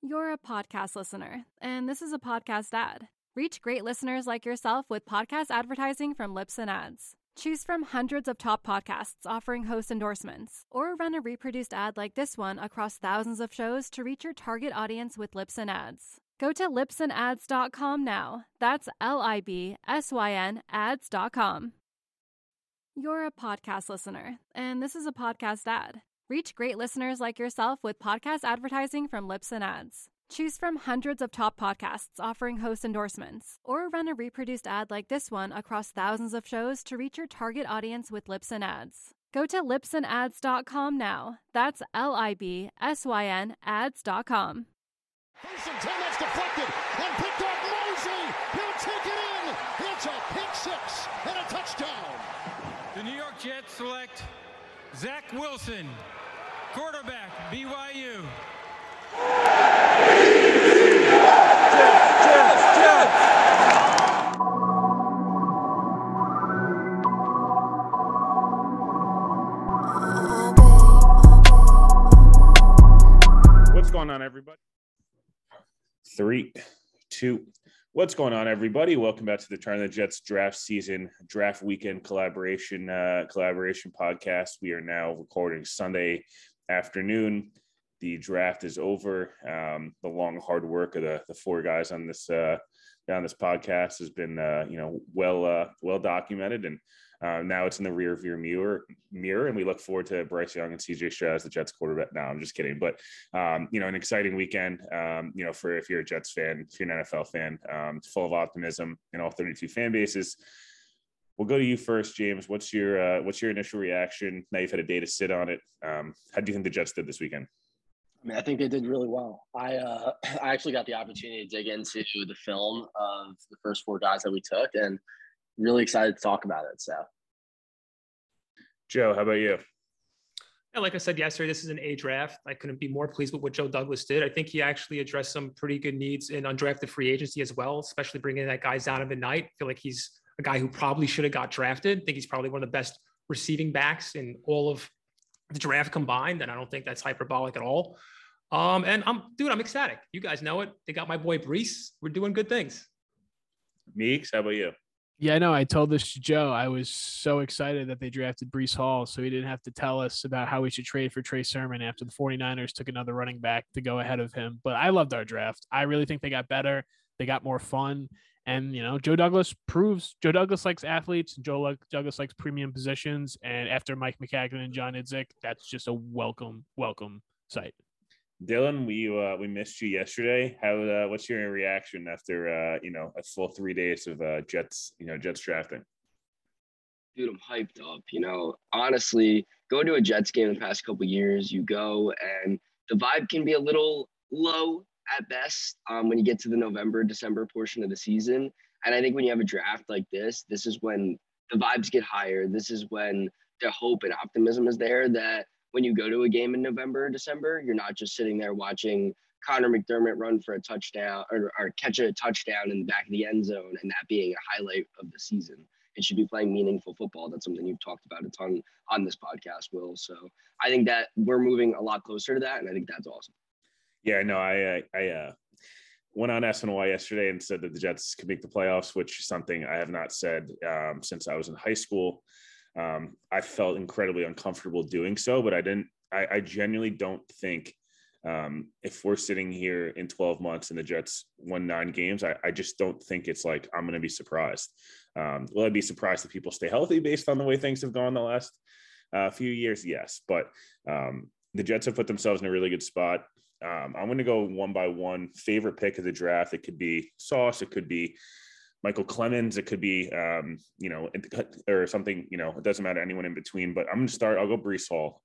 You're a podcast listener, and this is a podcast ad. Reach great listeners like yourself with podcast advertising from Libsyn Ads. Choose from hundreds of top podcasts offering host endorsements, or run a reproduced ad like this one across thousands of shows to reach your target audience with Libsyn Ads. Go to libsynads.com now. That's LIBSYN ads.com. You're a podcast listener, and this is a podcast ad. Reach great listeners like yourself with podcast advertising from Libsyn Ads. Choose from hundreds of top podcasts offering host endorsements, or run a reproduced ad like this one across thousands of shows to reach your target audience with Libsyn Ads. Go to libsynads.com now. That's LIBSYN ads.com. First and 10, that's deflected and picked off Mosley. He'll take it in. It's a pick six and a touchdown. The New York Jets select Zach Wilson, quarterback, BYU. What's going on, everybody? 3, 2. What's going on, everybody? Welcome back to the Turn of the Jets draft season, draft weekend collaboration podcast. We are now recording Sunday afternoon. The draft is over. The long, hard work of the four guys on this podcast has been well documented, and now it's in the rear view mirror, and we look forward to Bryce Young and CJ Stroud as the Jets quarterback. No, I'm just kidding, but an exciting weekend. For if you're a Jets fan, if you're an NFL fan, full of optimism in all 32 fan bases. We'll go to you first, James. What's your initial reaction? Now you've had a day to sit on it. How do you think the Jets did this weekend? I mean, I think they did really well. I actually got the opportunity to dig into the film of the first four guys that we took, and really excited to talk about it. So, Joe, how about you? Yeah, like I said yesterday, this is an A draft. I couldn't be more pleased with what Joe Douglas did. I think he actually addressed some pretty good needs in undrafted free agency as well, especially bringing in that guy Zonovan Knight. I feel like he's a guy who probably should have got drafted. I think he's probably one of the best receiving backs in all of the draft combined, and I don't think that's hyperbolic at all. And I'm ecstatic. You guys know it. They got my boy Breece. We're doing good things. Meeks, how about you? Yeah, no, I told this to Joe. I was so excited that they drafted Breece Hall, so he didn't have to tell us about how we should trade for Trey Sermon after the 49ers took another running back to go ahead of him. But I loved our draft. I really think they got better. They got more fun. And, Joe Douglas likes athletes. Joe Douglas likes premium positions. And after Mike McCagnon and John Idzik, that's just a welcome sight. Dylan, we missed you yesterday. What's your reaction after a full 3 days of Jets drafting? dude, I'm hyped up. Honestly, going to a Jets game in the past couple of years, you go and the vibe can be a little low at best when you get to the November, December portion of the season. And I think when you have a draft like this is when the vibes get higher. This is when the hope and optimism is there that when you go to a game in November, December, you're not just sitting there watching Connor McDermott run for a touchdown or catch a touchdown in the back of the end zone and that being a highlight of the season. It should be playing meaningful football. That's something you've talked about a ton on this podcast, Will. So I think that we're moving a lot closer to that, and I think that's awesome. Yeah, no, I went on SNY yesterday and said that the Jets could make the playoffs, which is something I have not said since I was in high school. I felt incredibly uncomfortable doing so, but I genuinely don't think if we're sitting here in 12 months and the Jets won 9 games, I just don't think it's like I'm going to be surprised. Will I be surprised that people stay healthy based on the way things have gone the last few years? Yes, but the Jets have put themselves in a really good spot. I'm going to go one by one. Favorite pick of the draft. It could be Sauce. It could be Michael Clemens. It could be, or something, it doesn't matter, anyone in between. But I'm going to start. I'll go Breece Hall.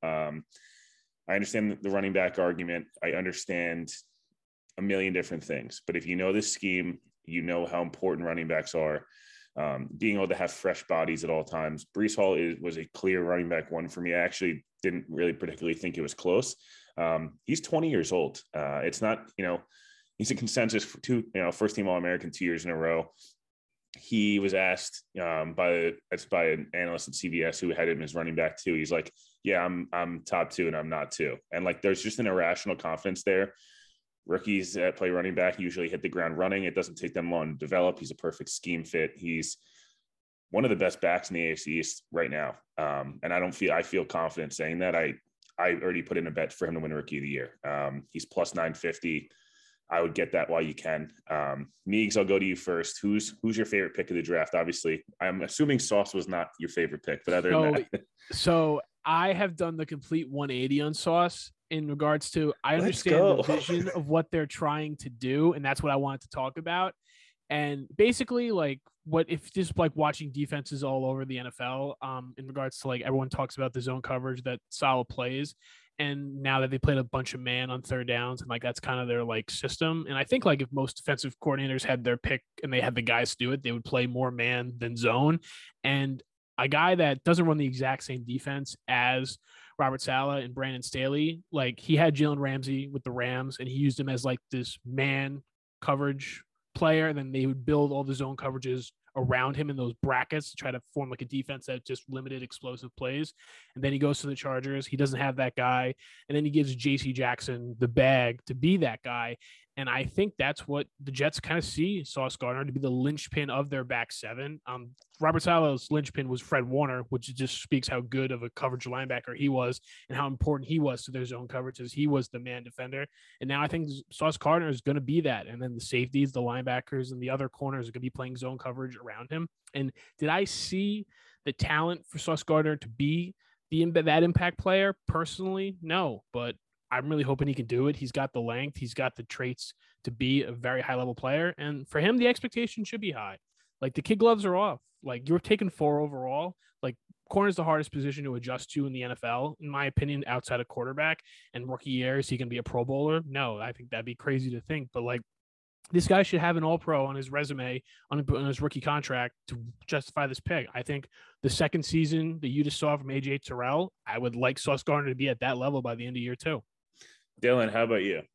I understand the running back argument. I understand a million different things. But if you know this scheme, you know how important running backs are. Being able to have fresh bodies at all times. Breece Hall was a clear running back one for me. I actually didn't really particularly think it was close. He's 20 years old. It's not, he's a consensus for first team All-American 2 years in a row. He was asked by an analyst at CBS who had him as running back too. He's like, yeah, I'm top 2 and I'm not 2. And like, there's just an irrational confidence there Rookies that play running back usually hit the ground running. It doesn't take them long to develop. He's a perfect scheme fit. He's one of the best backs in the AFC East right now. And I feel confident saying that. I already put in a bet for him to win Rookie of the Year. He's plus 950. I would get that while you can. Meeks, I'll go to you first. Who's your favorite pick of the draft? Obviously, I'm assuming Sauce was not your favorite pick, but other than that. So I have done the complete 180 on Sauce in regards to, I understand the vision of what they're trying to do, and that's what I wanted to talk about. And basically, like, what if just like watching defenses all over the NFL, in regards to, like, everyone talks about the zone coverage that Saleh plays. And now that they played a bunch of man on third downs, and like that's kind of their like system. And I think like if most defensive coordinators had their pick and they had the guys to do it, they would play more man than zone. And a guy that doesn't run the exact same defense as Robert Saleh and Brandon Staley, like he had Jalen Ramsey with the Rams, and he used him as like this man coverage player. And then they would build all the zone coverages around him in those brackets to try to form like a defense that just limited explosive plays. And then he goes to the Chargers. He doesn't have that guy. And then he gives JC Jackson the bag to be that guy. And I think that's what the Jets kind of see Sauce Gardner to be the linchpin of their back seven. Robert Saleh's linchpin was Fred Warner, which just speaks how good of a coverage linebacker he was and how important he was to their zone coverages. He was the man defender. And now I think Sauce Gardner is going to be that. And then the safeties, the linebackers, and the other corners are going to be playing zone coverage around him. And did I see the talent for Sauce Gardner to be that impact player? Personally, no. But I'm really hoping he can do it. He's got the length. He's got the traits to be a very high-level player. And for him, the expectation should be high. Like, the kid gloves are off. Like, you're taking 4 overall. Like, corner is the hardest position to adjust to in the NFL, in my opinion, outside of quarterback. And rookie year, is he going to be a Pro Bowler? No, I think that'd be crazy to think. But, like, this guy should have an All-Pro on his resume on his rookie contract to justify this pick. I think the second season that you just saw from A.J. Terrell, I would like Sauce Gardner to be at that level by the end of year 2. Dylan, how about you?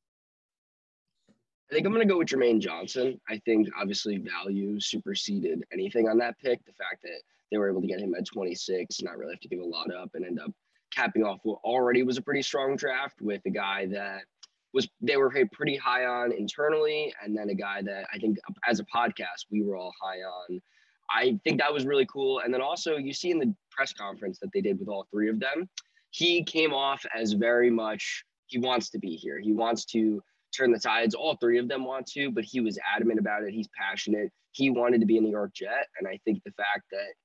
I think I'm going to go with Jermaine Johnson. I think obviously value superseded anything on that pick. The fact that they were able to get him at 26, not really have to give a lot up, and end up capping off what already was a pretty strong draft with a guy that they were pretty high on internally, and then a guy that I think as a podcast we were all high on. I think that was really cool. And then also you see in the press conference that they did with all 3 of them, he came off as very much he wants to be here. He wants to turn the tides. All 3 of them want to, but he was adamant about it. He's passionate. He wanted to be a New York Jet. And I think the fact that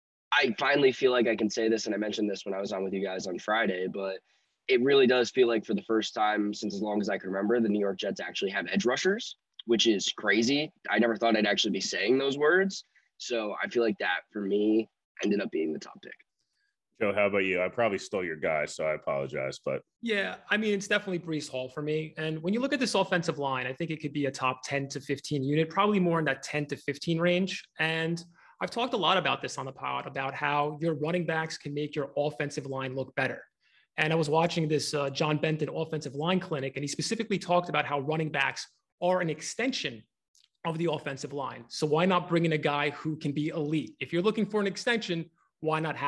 I finally feel like I can say this, and I mentioned this when I was on with you guys on Friday, but it really does feel like for the first time since as long as I can remember, the New York Jets actually have edge rushers, which is crazy. I never thought I'd actually be saying those words. So I feel like that for me ended up being the top pick. Joe, how about you? I probably stole your guy, so I apologize. But yeah, I mean, it's definitely Breece Hall for me. And when you look at this offensive line, I think it could be a top 10 to 15 unit, probably more in that 10 to 15 range. And I've talked a lot about this on the pod, about how your running backs can make your offensive line look better. And I was watching this John Benton offensive line clinic, and he specifically talked about how running backs are an extension of the offensive line. So why not bring in a guy who can be elite? If you're looking for an extension, why not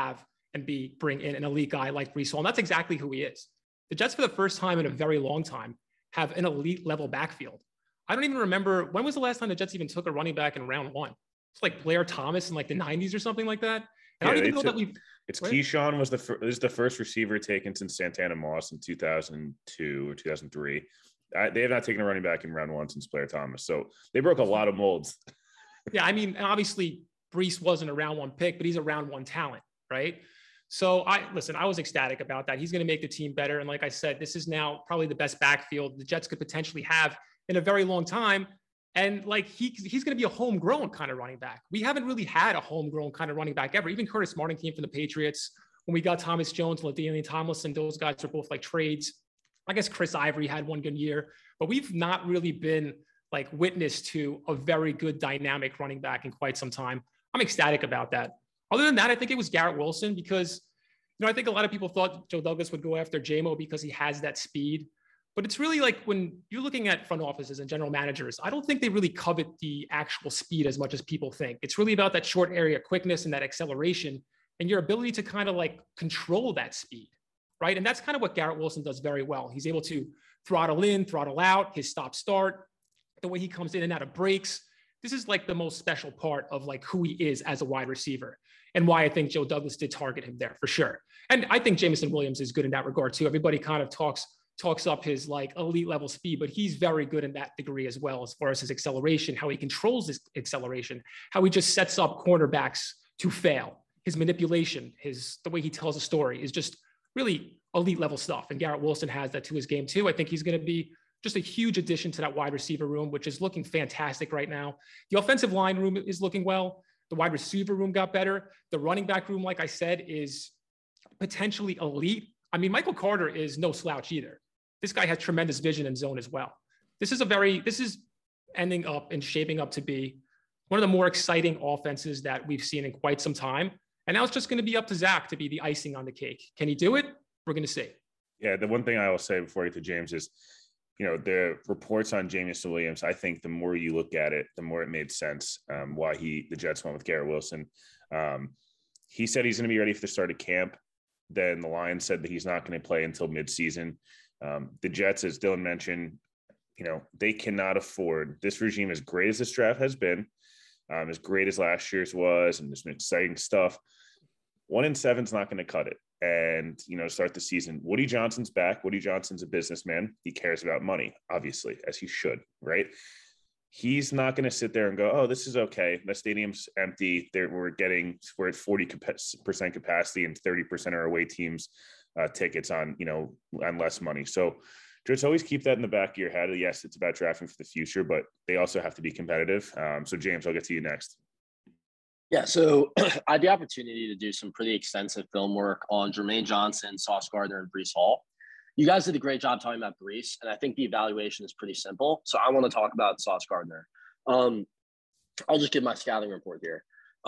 bring in an elite guy like Breece Hall? And that's exactly who he is. The Jets, for the first time in a very long time, have an elite level backfield. I don't even remember, when was the last time the Jets even took a running back in round 1? It's like Blair Thomas in like the 90s or something like that. And I don't even know that we've... Keyshawn was the first receiver taken since Santana Moss in 2002 or 2003. They have not taken a running back in round 1 since Blair Thomas. So they broke a lot of molds. Yeah, I mean, obviously Breece wasn't a round 1 pick, but he's a round 1 talent, right? So I was ecstatic about that. He's going to make the team better. And like I said, this is now probably the best backfield the Jets could potentially have in a very long time. And like he's going to be a homegrown kind of running back. We haven't really had a homegrown kind of running back ever. Even Curtis Martin came from the Patriots. When we got Thomas Jones and LaDainian Tomlinson, those guys are both like trades. I guess Chris Ivory had one good year, but we've not really been like witness to a very good dynamic running back in quite some time. I'm ecstatic about that. Other than that, I think it was Garrett Wilson because, I think a lot of people thought Joe Douglas would go after JMO because he has that speed. But it's really like when you're looking at front offices and general managers, I don't think they really covet the actual speed as much as people think. It's really about that short area quickness and that acceleration and your ability to kind of like control that speed, right? And that's kind of what Garrett Wilson does very well. He's able to throttle in, throttle out, his stop start, the way he comes in and out of breaks. This is like the most special part of like who he is as a wide receiver and why I think Joe Douglas did target him there for sure. And I think Jameson Williams is good in that regard too. Everybody kind of talks up his like elite level speed, but he's very good in that degree as well, as far as his acceleration, how he controls his acceleration, how he just sets up cornerbacks to fail. His manipulation, the way he tells a story is just really elite level stuff. And Garrett Wilson has that to his game too. I think he's going to be just a huge addition to that wide receiver room, which is looking fantastic right now. The offensive line room is looking well. The wide receiver room got better. The running back room, like I said, is potentially elite. I mean, Michael Carter is no slouch either. This guy has tremendous vision in zone as well. This is ending up and shaping up to be one of the more exciting offenses that we've seen in quite some time. And now it's just going to be up to Zach to be the icing on the cake. Can he do it? We're going to see. Yeah, the one thing I will say before I get to James is, the reports on Jameson Williams, I think the more you look at it, the more it made sense why the Jets went with Garrett Wilson. He said he's going to be ready for the start of camp. Then the Lions said that he's not going to play until midseason. The Jets, as Dylan mentioned, they cannot afford this regime, as great as this draft has been, as great as last year's was, and there's some exciting stuff. 1-7 is not going to cut it. And, start the season. Woody Johnson's back. Woody Johnson's a businessman. He cares about money, obviously, as he should, right? He's not going to sit there and go, oh, this is okay. The stadium's empty. We're at 40% capacity and 30% are away teams tickets on less money. So just always keep that in the back of your head. Yes, it's about drafting for the future, but they also have to be competitive. So James, I'll get to you next. Yeah, so I had the opportunity to do some pretty extensive film work on Jermaine Johnson, Sauce Gardner, and Breece Hall. You guys did a great job talking about Breece, and I think the evaluation is pretty simple. So I want to talk about Sauce Gardner. I'll just give my scouting report here.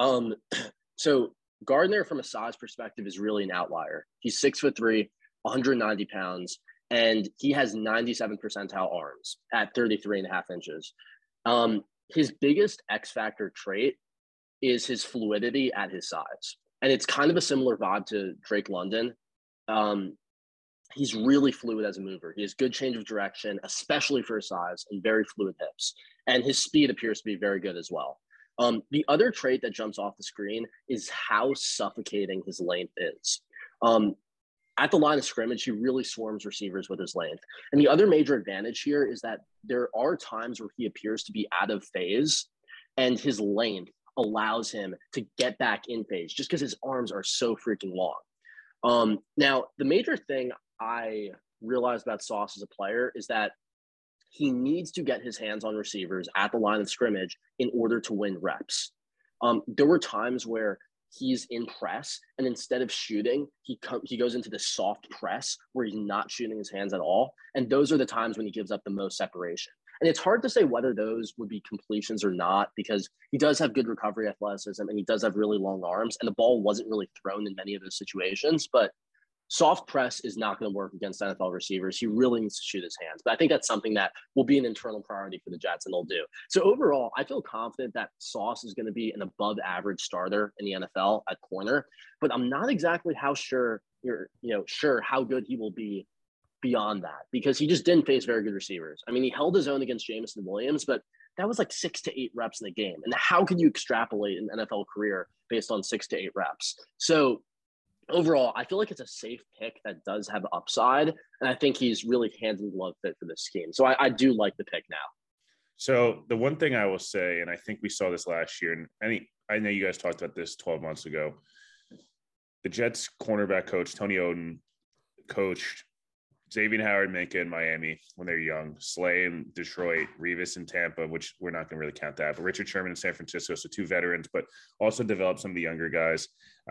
So Gardner, from a size perspective, is really an outlier. He's 6'3", 190 pounds, and he has 97 percentile arms at 33.5 inches. His biggest X factor trait is his fluidity at his size. And it's kind of a similar vibe to Drake London. He's really fluid as a mover. He has good change of direction, especially for his size, and very fluid hips. And his speed appears to be very good as well. The other trait that jumps off the screen is how suffocating his length is. At the line of scrimmage, he really swarms receivers with his length. And the other major advantage here is that there are times where he appears to be out of phase, and his length allows him to get back in phase just because his arms are so freaking long. Now, the major thing I realized about Sauce as a player is that he needs to get his hands on receivers at the line of scrimmage in order to win reps. There were times where he's in press, and instead of shooting, he goes into the soft press where he's not shooting his hands at all. And those are the times when he gives up the most separation. And it's hard to say whether those would be completions or not, because he does have good recovery athleticism and he does have really long arms, and the ball wasn't really thrown in many of those situations. But soft press is not going to work against NFL receivers. He really needs to shoot his hands. But I think that's something that will be an internal priority for the Jets, and they'll do. So overall, I feel confident that Sauce is going to be an above average starter in the NFL at corner, but I'm not exactly sure how good he will be beyond that, because he just didn't face very good receivers. I mean, he held his own against Jameson Williams, but that was like 6 to 8 reps in the game. And how can you extrapolate an NFL career based on 6 to 8 reps? So overall, I feel like it's a safe pick that does have upside. And I think he's really hand in glove fit for this scheme. So I do like the pick now. So the one thing I will say, and I think we saw this last year, and I know you guys talked about this 12 months ago, the Jets cornerback coach, Tony Oden, coached Xavier Howard-Minka in Miami when they're young, Slay in Detroit, Revis in Tampa, which we're not going to really count that, but Richard Sherman in San Francisco, so 2 veterans, but also developed some of the younger guys.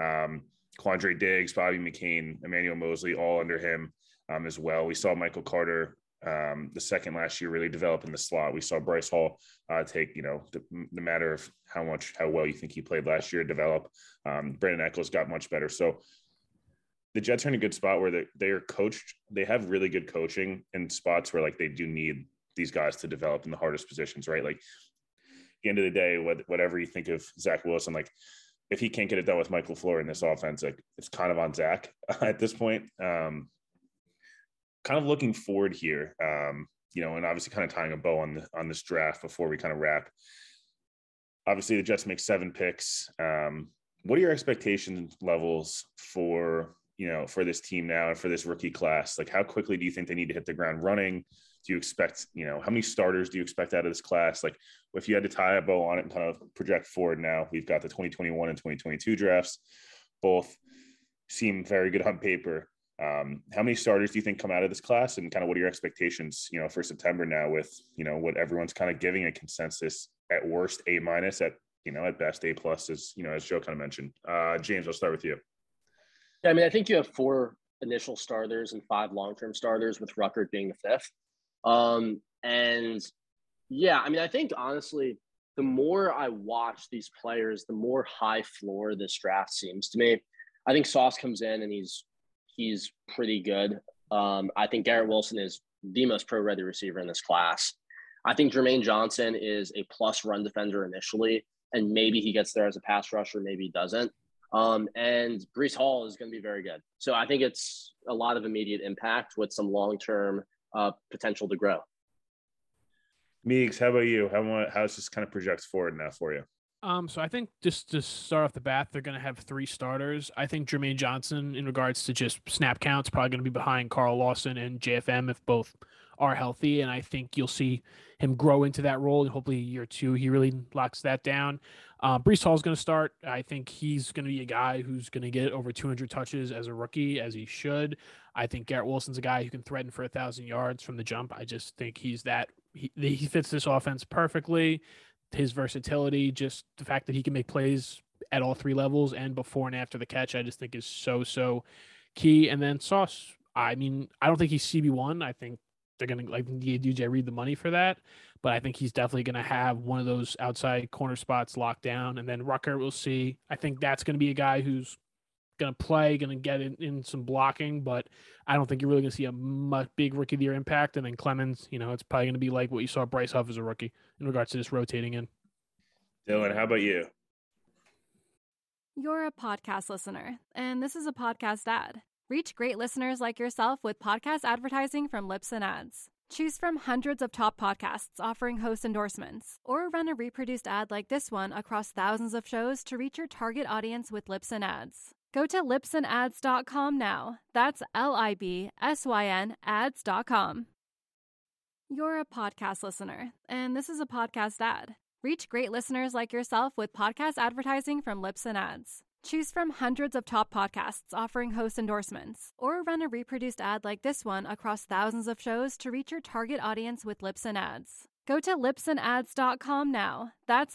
Quandre Diggs, Bobby McCain, Emmanuel Mosley, all under him as well. We saw Michael Carter the second last year really develop in the slot. We saw Bryce Hall take, the matter of how well you think he played last year develop. Brandon Echols got much better. So the Jets are in a good spot where they are coached. They have really good coaching in spots where like they do need these guys to develop in the hardest positions, right? Like at the end of the day, whatever you think of Zach Wilson, like if he can't get it done with Michael LaFleur in this offense, like it's kind of on Zach at this point. kind of looking forward here, and obviously kind of tying a bow on this draft before we kind of wrap. Obviously, the Jets make 7 picks. What are your expectation levels for this team now and for this rookie class? Like, how quickly do you think they need to hit the ground running? Do you expect, how many starters do you expect out of this class? Like, if you had to tie a bow on it and kind of project forward now, we've got the 2021 and 2022 drafts. Both seem very good on paper. How many starters do you think come out of this class, and kind of what are your expectations, for September now with, what everyone's kind of giving a consensus at worst A-, at best A+, as Joe kind of mentioned. James, I'll start with you. Yeah, I mean, I think you have 4 initial starters and 5 long-term starters, with Ruckert being the 5th. And yeah, I mean, I think honestly, the more I watch these players, the more high floor this draft seems to me. I think Sauce comes in and he's pretty good. I think Garrett Wilson is the most pro-ready receiver in this class. I think Jermaine Johnson is a plus run defender initially, and maybe he gets there as a pass rusher, maybe he doesn't. And Breece Hall is going to be very good. So I think it's a lot of immediate impact with some long-term potential to grow. Meeks, how about you? How's this kind of projects forward now for you? So I think just to start off the bat, they're going to have 3 starters. I think Jermaine Johnson, in regards to just snap counts, probably going to be behind Carl Lawson and JFM if both are healthy. And I think you'll see him grow into that role. And hopefully year 2, he really locks that down. Breece Hall is going to start. I think he's going to be a guy who's going to get over 200 touches as a rookie, as he should. I think Garrett Wilson's a guy who can threaten for 1,000 yards from the jump. I just think he fits this offense perfectly. His versatility, just the fact that he can make plays at all 3 levels and before and after the catch, I just think is so key. And then Sauce, I mean, I don't think he's CB1. I think they're going to give DJ Reed the money for that, but I think he's definitely going to have one of those outside corner spots locked down. And then Rucker, we'll see. I think that's going to be a guy who's going to play, going to get in some blocking, but I don't think you're really going to see a big rookie of the year impact. And then Clemens, it's probably going to be like what you saw Bryce Huff as a rookie in regards to just rotating in. Dylan, how about you? You're a podcast listener, and this is a podcast ad. Reach great listeners like yourself with podcast advertising from Libsyn Ads. Choose from hundreds of top podcasts offering host endorsements, or run a reproduced ad like this one across thousands of shows to reach your target audience with Libsyn Ads. Go to libsynads.com now. That's LIBSYN ads.com. You're a podcast listener, and this is a podcast ad. Reach great listeners like yourself with podcast advertising from Libsyn Ads. Choose from hundreds of top podcasts offering host endorsements, or run a reproduced ad like this one across thousands of shows to reach your target audience with Libsyn Ads. Go to libsynads.com now. That's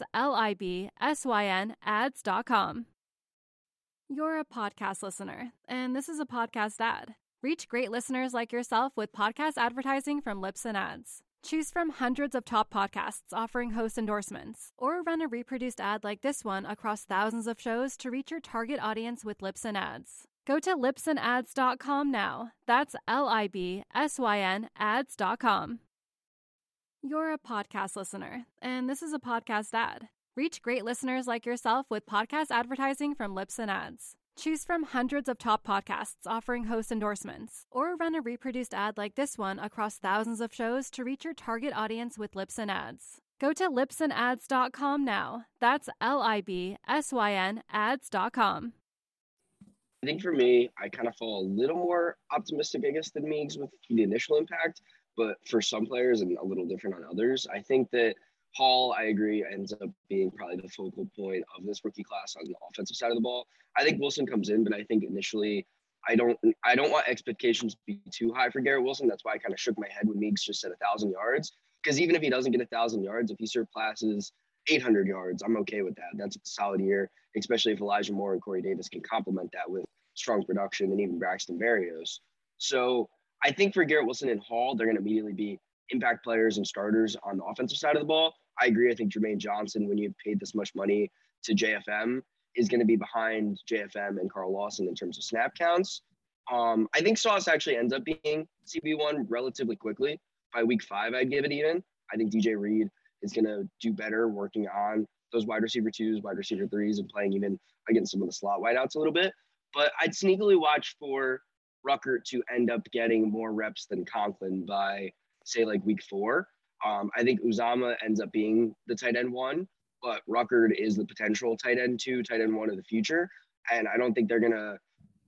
LIBSYN ads.com. You're a podcast listener, and this is a podcast ad. Reach great listeners like yourself with podcast advertising from Libsyn Ads. Choose from hundreds of top podcasts offering host endorsements, or run a reproduced ad like this one across thousands of shows to reach your target audience with Libsyn Ads. Go to libsynads.com now. That's LIBSYN ads.com. You're a podcast listener, and this is a podcast ad. Reach great listeners like yourself with podcast advertising from Libsyn Ads. Choose from hundreds of top podcasts offering host endorsements, or run a reproduced ad like this one across thousands of shows to reach your target audience with Libsyn Ads. Go to libsynads.com now. That's LIBSYN ads.com. I think for me, I kind of fall a little more optimistic, I guess, than Meeks with the initial impact, but for some players and a little different on others. I think that Hall, I agree, ends up being probably the focal point of this rookie class on the offensive side of the ball. I think Wilson comes in, but I think initially I don't want expectations to be too high for Garrett Wilson. That's why I kind of shook my head when Meeks just said 1,000 yards. Because even if he doesn't get 1,000 yards, if he surpasses 800 yards, I'm okay with that. That's a solid year, especially if Elijah Moore and Corey Davis can complement that with strong production and even Braxton Berrios. So I think for Garrett Wilson and Hall, they're going to immediately be impact players and starters on the offensive side of the ball. I agree. I think Jermaine Johnson, when you paid this much money to JFM, is going to be behind JFM and Carl Lawson in terms of snap counts. I think Sauce actually ends up being CB1 relatively quickly. By week 5, I'd give it even. I think DJ Reed is going to do better working on those wide receiver 2s, wide receiver 3s, and playing even against some of the slot wideouts a little bit. But I'd sneakily watch for Ruckert to end up getting more reps than Conklin by, say, like week 4. I think Uzomah ends up being the tight end 1, but Ruckert is the potential tight end 2, tight end 1 of the future. And I don't think they're going to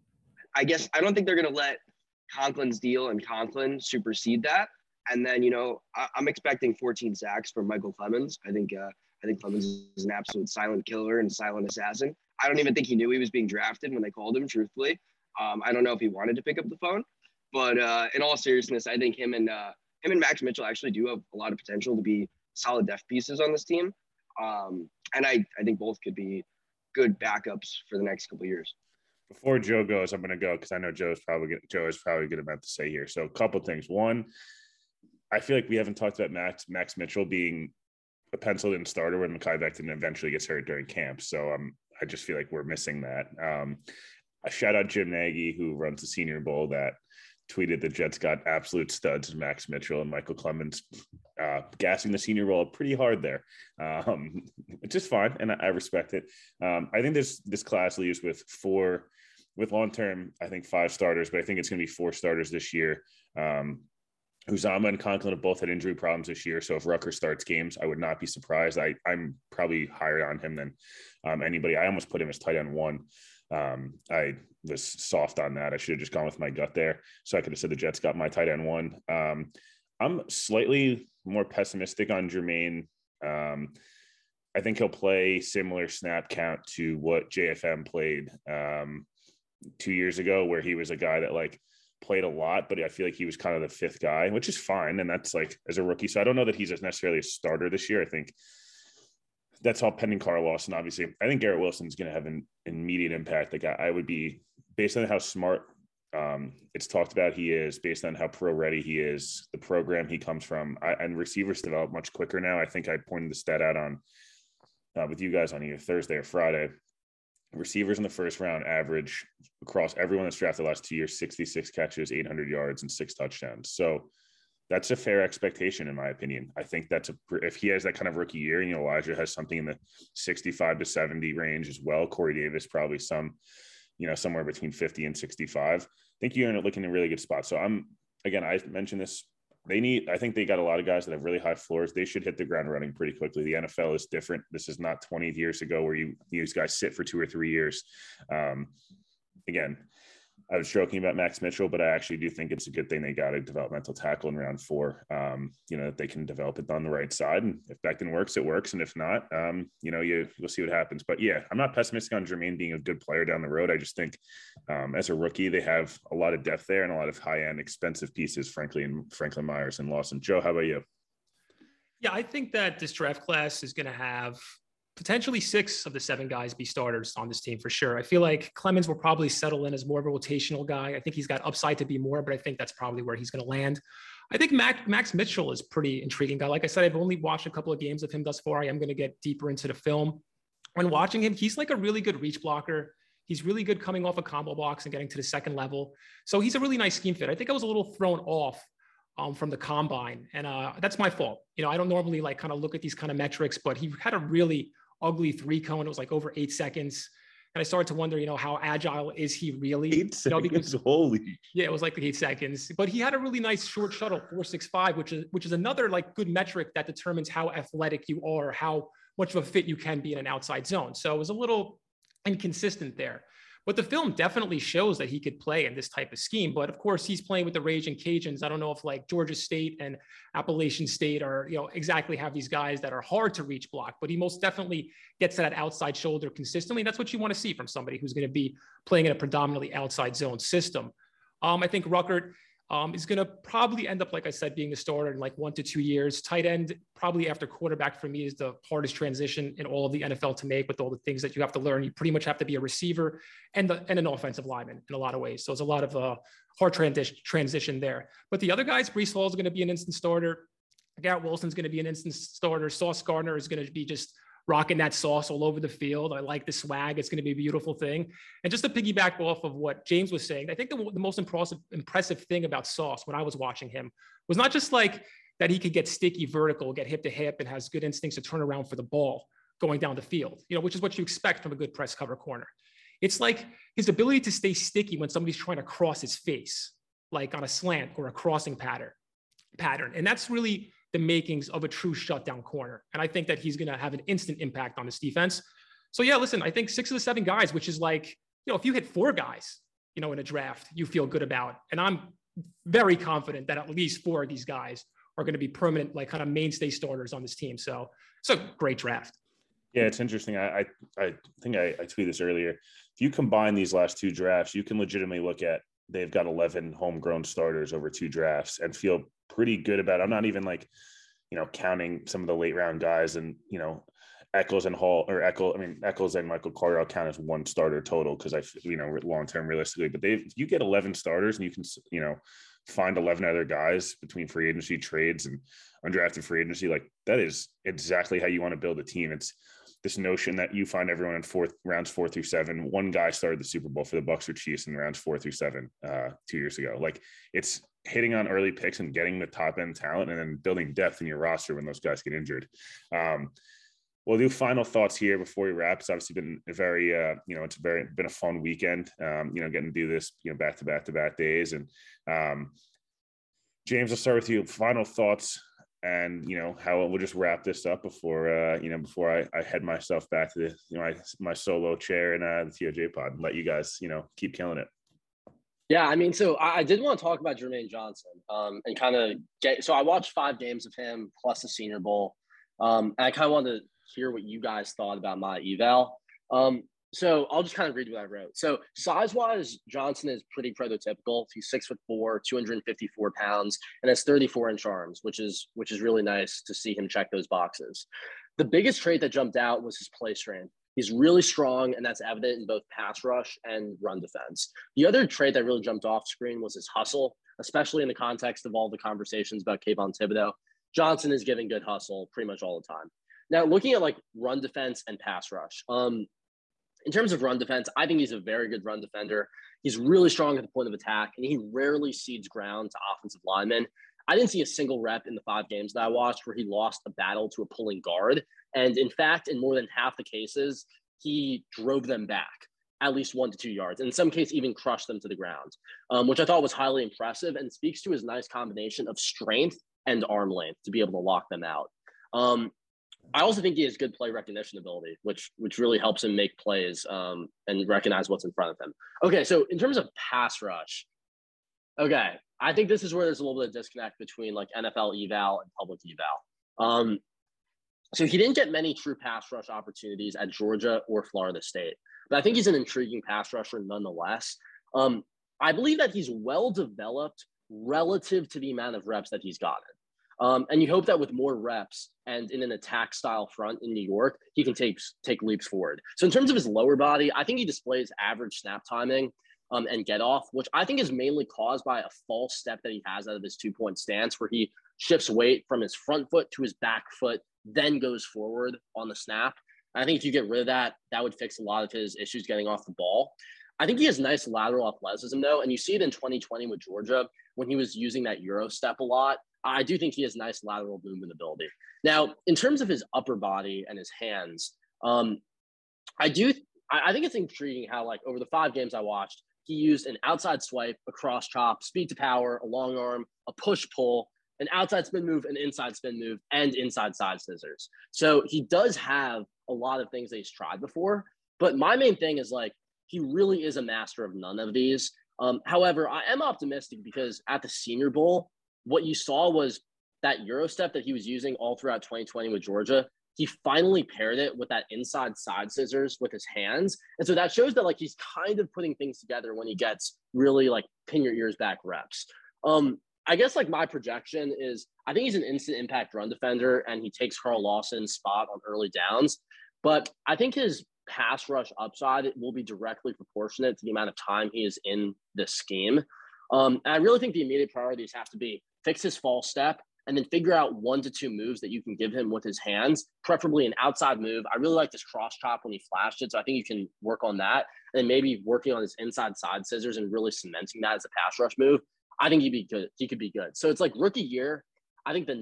let Conklin's deal and Conklin supersede that. And then, I'm expecting 14 sacks from Michael Clemens. I think Clemens is an absolute silent killer and silent assassin. I don't even think he knew he was being drafted when they called him, truthfully. I don't know if he wanted to pick up the phone, but in all seriousness, I think him and Max Mitchell actually do have a lot of potential to be solid depth pieces on this team. And I think both could be good backups for the next couple of years. Before Joe goes, I'm going to go because I know Joe is probably good about to say here. So a couple things. One, I feel like we haven't talked about Max Mitchell being a penciled-in starter when Mekhi Becton eventually gets hurt during camp. So I just feel like we're missing that. I shout out Jim Nagy, who runs the Senior Bowl, that tweeted the Jets got absolute studs, Max Mitchell and Michael Clemens, gassing the Senior Bowl pretty hard there, which is fine, and I respect it. I think this class leaves with long-term, I think 5 starters, but I think it's going to be 4 starters this year. Uzomah and Conklin have both had injury problems this year, so if Rucker starts games, I would not be surprised. I'm probably higher on him than anybody. I almost put him as tight end 1. I was soft on that. I should have just gone with my gut there. So I could have said the Jets got my tight end 1. I'm slightly more pessimistic on Jermaine. I think he'll play similar snap count to what JFM played 2 years ago, where he was a guy that played a lot, but I feel like he was kind of the 5th guy, which is fine. And that's as a rookie. So I don't know that he's necessarily a starter this year. I think that's all pending Carl Lawson. Obviously, I think Garrett Wilson is going to have an immediate impact. I would be, based on how smart it's talked about he is, based on how pro ready he is, the program he comes from, and receivers develop much quicker now. I think I pointed the stat out on with you guys on either Thursday or Friday. Receivers in the first round average across everyone that's drafted the last 2 years, 66 catches, 800 yards, and 6 touchdowns. So that's a fair expectation, in my opinion. I think if he has that kind of rookie year, Elijah has something in the 65 to 70 range as well. Corey Davis, probably somewhere between 50 and 65. I think you're looking in a really good spot. So I mentioned this. I think they got a lot of guys that have really high floors. They should hit the ground running pretty quickly. The NFL is different. This is not 20 years ago where these guys sit for 2 or 3 years. Again, I was joking about Max Mitchell, but I actually do think it's a good thing they got a developmental tackle in round 4, that they can develop it on the right side. And if Becton works, it works. And if not, you'll see what happens. But yeah, I'm not pessimistic on Jermaine being a good player down the road. I just think as a rookie, they have a lot of depth there and a lot of high-end expensive pieces, frankly, in Franklin Myers and Lawson. Joe, how about you? Yeah, I think that this draft class is going to have potentially 6 of the 7 guys be starters on this team for sure. I feel like Clemens will probably settle in as more of a rotational guy. I think he's got upside to be more, but I think that's probably where he's going to land. I think Max Mitchell is pretty intriguing guy. Like I said, I've only watched a couple of games of him thus far. I am going to get deeper into the film. When watching him, he's like a really good reach blocker. He's really good coming off a combo box and getting to the second level. So he's a really nice scheme fit. I think I was a little thrown off from the combine, and that's my fault. I don't normally kind of look at these kind of metrics, but he had a really ugly 3 cone. It was over 8 seconds. And I started to wonder, how agile is he really? 8 seconds, holy. Yeah, it was 8 seconds. But he had a really nice short shuttle, 4.65, which is another good metric that determines how athletic you are, how much of a fit you can be in an outside zone. So it was a little inconsistent there. But the film definitely shows that he could play in this type of scheme. But of course, he's playing with the Raging Cajuns. I don't know if Georgia State and Appalachian State are, exactly have these guys that are hard to reach block, but he most definitely gets to that outside shoulder consistently. That's what you want to see from somebody who's going to be playing in a predominantly outside zone system. I think Ruckert is going to probably end up, like I said, being the starter in 1 to 2 years. Tight end, probably after quarterback for me, is the hardest transition in all of the NFL to make with all the things that you have to learn. You pretty much have to be a receiver and an offensive lineman in a lot of ways. So it's a lot of hard transition there. But the other guys, Breece Hall is going to be an instant starter. Garrett Wilson's going to be an instant starter. Sauce Gardner is going to be just rocking that sauce all over the field. I like the swag. It's going to be a beautiful thing. And just to piggyback off of what James was saying, I think the most impressive thing about Sauce when I was watching him was not just that he could get sticky vertical, get hip to hip, and has good instincts to turn around for the ball going down the field, which is what you expect from a good press cover corner. It's like his ability to stay sticky when somebody's trying to cross his face, like on a slant or a crossing pattern. And that's really the makings of a true shutdown corner. And I think that he's going to have an instant impact on this defense. So yeah, listen, I think 6 of the 7 guys, which is like, if you hit 4 guys, in a draft, you feel good about. And I'm very confident that at least 4 of these guys are going to be permanent, like kind of mainstay starters on this team. So it's a great draft. Yeah, it's interesting. I think I tweeted this earlier. If you combine these last 2 drafts, you can legitimately look at they've got 11 homegrown starters over 2 drafts and feel pretty good about it. I'm not even like, counting some of the late round guys and, Eccles and Eccles and Michael Carter I'll count as 1 starter total because long term realistically. But if you get 11 starters and you can find 11 other guys between free agency trades and undrafted free agency, like that is exactly how you want to build a team. It's this notion that you find everyone in rounds 4 through 7. One guy started the Super Bowl for the Bucs or Chiefs in rounds 4 through 7 2 years ago. Like it's hitting on early picks and getting the top end talent and then building depth in your roster when those guys get injured. We'll do final thoughts here before we wrap. It's obviously been a very, been a fun weekend, getting to do this, back to back days. And James, I'll start with you. Final thoughts and, how we'll just wrap this up before, before I head myself back to my solo chair in the TOJ pod and let you guys, keep killing it. Yeah, so I did want to talk about Jermaine Johnson and kind of so I watched 5 games of him plus the Senior Bowl. And I kind of wanted to hear what you guys thought about my eval. So I'll just kind of read what I wrote. So size-wise, Johnson is pretty prototypical. He's 6'4", 254 pounds, and has 34-inch arms, which is really nice to see him check those boxes. The biggest trait that jumped out was his play strength. He's really strong, and that's evident in both pass rush and run defense. The other trait that really jumped off screen was his hustle, especially in the context of all the conversations about Kayvon Thibodeau. Johnson is giving good hustle pretty much all the time. Now, looking at like run defense and pass rush, in terms of run defense, I think he's a very good run defender. He's really strong at the point of attack, and he rarely cedes ground to offensive linemen. I didn't see a single rep in the 5 games that I watched where he lost a battle to a pulling guard. And in fact, in more than half the cases, he drove them back at least 1 to 2 yards. In some cases, even crushed them to the ground, which I thought was highly impressive and speaks to his nice combination of strength and arm length to be able to lock them out. I also think he has good play recognition ability, which really helps him make plays and recognize what's in front of him. Okay, so in terms of pass rush, I think this is where there's a little bit of disconnect between like NFL eval and public eval. So he didn't get many true pass rush opportunities at Georgia or Florida State, but I think he's an intriguing pass rusher nonetheless. I believe that he's well developed relative to the amount of reps that he's gotten. And you hope that with more reps and in an attack style front in New York, he can take leaps forward. So in terms of his lower body, I think he displays average snap timing and get off, which I think is mainly caused by a false step that he has out of his 2-point stance where he shifts weight from his front foot to his back foot, then goes forward on the snap. I think if you get rid of that, that would fix a lot of his issues getting off the ball. I think he has nice lateral athleticism though, and you see it in 2020 with Georgia when he was using that Euro step a lot. I do think he has nice lateral movement ability. Now, in terms of his upper body and his hands, I think it's intriguing how like over the 5 games I watched, he used an outside swipe, a cross chop, speed to power, a long arm, a push pull, an outside spin move, an inside spin move, and inside side scissors. So he does have a lot of things that he's tried before. But my main thing is like, he really is a master of none of these. However, I am optimistic because at the Senior Bowl, what you saw was that Euro step that he was using all throughout 2020 with Georgia. He finally paired it with that inside side scissors with his hands. And so that shows that like he's kind of putting things together when he gets really like pin your ears back reps. I guess like my projection is I think he's an instant impact run defender and he takes Carl Lawson's spot on early downs. But I think his pass rush upside will be directly proportionate to the amount of time he is in this scheme. And I really think the immediate priorities have to be fix his false step and then figure out 1 to 2 moves that you can give him with his hands, preferably an outside move. I really like this cross chop when he flashed it. So I think you can work on that and maybe working on his inside side scissors and really cementing that as a pass rush move. I think he'd be good. He could be good. So it's like rookie year. I think the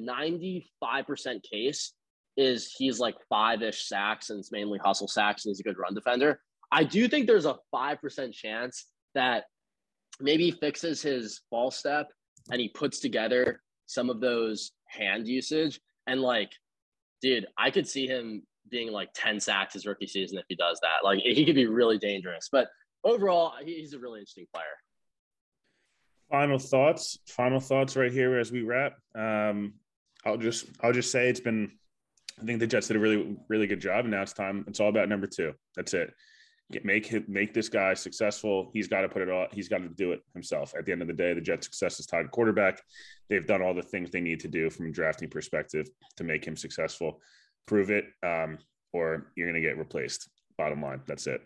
95% case is he's like 5-ish sacks and it's mainly hustle sacks and he's a good run defender. I do think there's a 5% chance that maybe he fixes his ball step and he puts together some of those hand usage. And like, dude, I could see him being like 10 sacks his rookie season if he does that. Like, he could be really dangerous. But overall, he's a really interesting player. Final thoughts right here as we wrap. I'll just say I think the Jets did a really, really good job, and now it's all about number 2. That's it. Make this guy successful. He's got to put it all. He's got to do it himself. At the end of the day, the Jets' success is tied to quarterback. They've done all the things they need to do from a drafting perspective to make him successful. Prove it, or you're going to get replaced. Bottom line, that's it.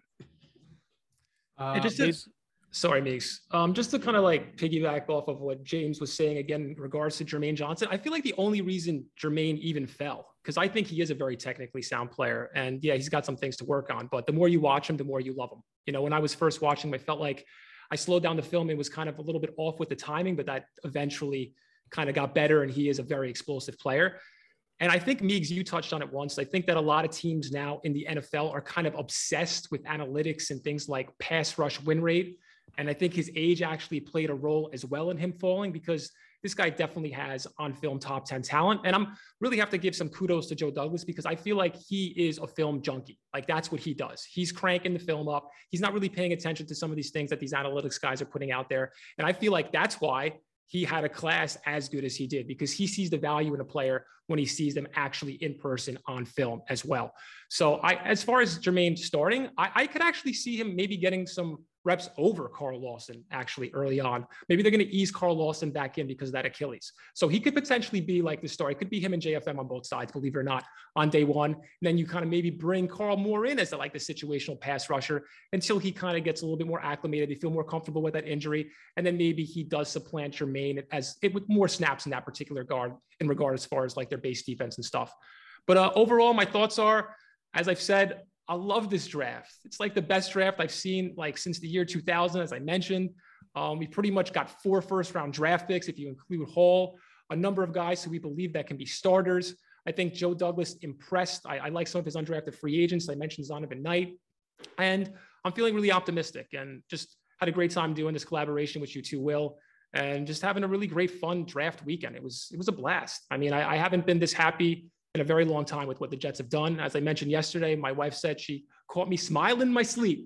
Sorry, Meeks. Just to kind of like piggyback off of what James was saying again in regards to Jermaine Johnson, I feel like the only reason Jermaine even fell, because I think he is a very technically sound player. And yeah, he's got some things to work on, but the more you watch him, the more you love him. You know, when I was first watching him, I felt like I slowed down the film and was kind of a little bit off with the timing, but that eventually kind of got better. And he is a very explosive player. And I think, Meeks, you touched on it once. I think that a lot of teams now in the NFL are kind of obsessed with analytics and things like pass rush win rate. And I think his age actually played a role as well in him falling, because this guy definitely has on film top 10 talent. And I'm really have to give some kudos to Joe Douglas, because I feel like he is a film junkie. Like, that's what he does. He's cranking the film up. He's not really paying attention to some of these things that these analytics guys are putting out there. And I feel like that's why he had a class as good as he did, because he sees the value in a player when he sees them actually in person on film as well. So as far as Jermaine starting, I could actually see him maybe getting some reps over Carl Lawson actually early on. Maybe they're going to ease Carl Lawson back in because of that Achilles. So he could potentially be like the star. It could be him and JFM on both sides, believe it or not, on day one. And then you kind of maybe bring Carl more in as like the situational pass rusher until he kind of gets a little bit more acclimated. They feel more comfortable with that injury. And then maybe he does supplant Jermaine as it with more snaps in that particular guard in regard as far as like their base defense and stuff. But overall, my thoughts are, as I've said, I love this draft. It's like the best draft I've seen like since the year 2000, as I mentioned. We pretty much got 4 first-round draft picks if you include Hall, a number of guys who we believe that can be starters. I think Joe Douglas impressed. I like some of his undrafted free agents. I mentioned Zonovan Knight. And I'm feeling really optimistic and just had a great time doing this collaboration with you two, Will, and just having a really great fun draft weekend. It was a blast. I mean, I haven't been this happy in a very long time with what the Jets have done. As I mentioned yesterday, my wife said she caught me smiling in my sleep.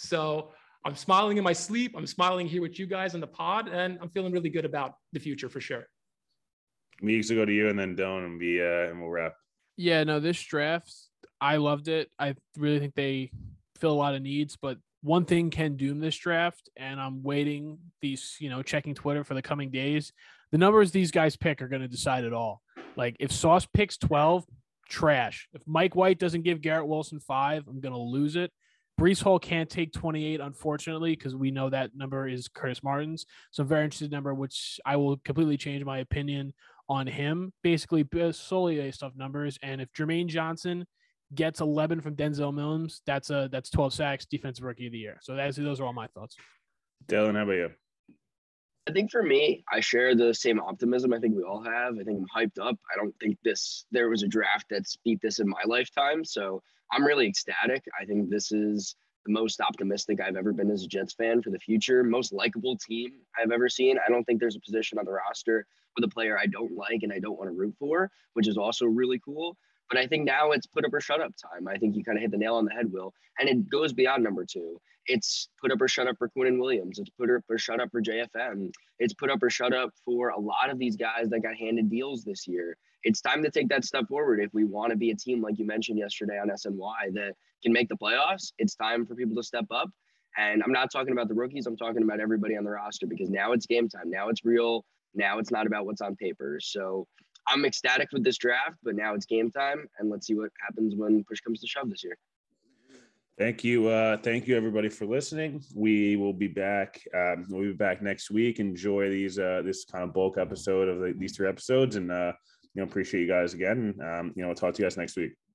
So I'm smiling in my sleep. I'm smiling here with you guys on the pod, and I'm feeling really good about the future for sure. Meeks to go to you, and then Dylan, and we'll wrap. Yeah, no, this draft, I loved it. I really think they fill a lot of needs, but one thing can doom this draft, and I'm waiting checking Twitter for the coming days. The numbers these guys pick are going to decide it all. Like, if Sauce picks 12, trash. If Mike White doesn't give Garrett Wilson 5, I'm going to lose it. Breece Hall can't take 28, unfortunately, because we know that number is Curtis Martin's. So I'm very interested in number, which I will completely change my opinion on him, basically solely based off numbers. And if Jermaine Johnson gets 11 from Denzel Mims, that's 12 sacks, defensive rookie of the year. So those are all my thoughts. Dylan, how about you? I think for me, I share the same optimism I think we all have. I think I'm hyped up. I don't think there was a draft that's beat this in my lifetime. So I'm really ecstatic. I think this is the most optimistic I've ever been as a Jets fan for the future. Most likable team I've ever seen. I don't think there's a position on the roster with a player I don't like and I don't want to root for, which is also really cool. But I think now it's put up or shut up time. I think you kind of hit the nail on the head, Will. And it goes beyond number 2. It's put up or shut up for Quinnen Williams. It's put up or shut up for JFM. It's put up or shut up for a lot of these guys that got handed deals this year. It's time to take that step forward. If we want to be a team, like you mentioned yesterday on SNY, that can make the playoffs, it's time for people to step up. And I'm not talking about the rookies. I'm talking about everybody on the roster, because now it's game time. Now it's real. Now it's not about what's on paper. So I'm ecstatic with this draft, but now it's game time, and let's see what happens when push comes to shove this year. Thank you. Thank you, everybody, for listening. We will be back. We'll be back next week. Enjoy this kind of bulk episode of these 3 episodes, and appreciate you guys again. We'll talk to you guys next week.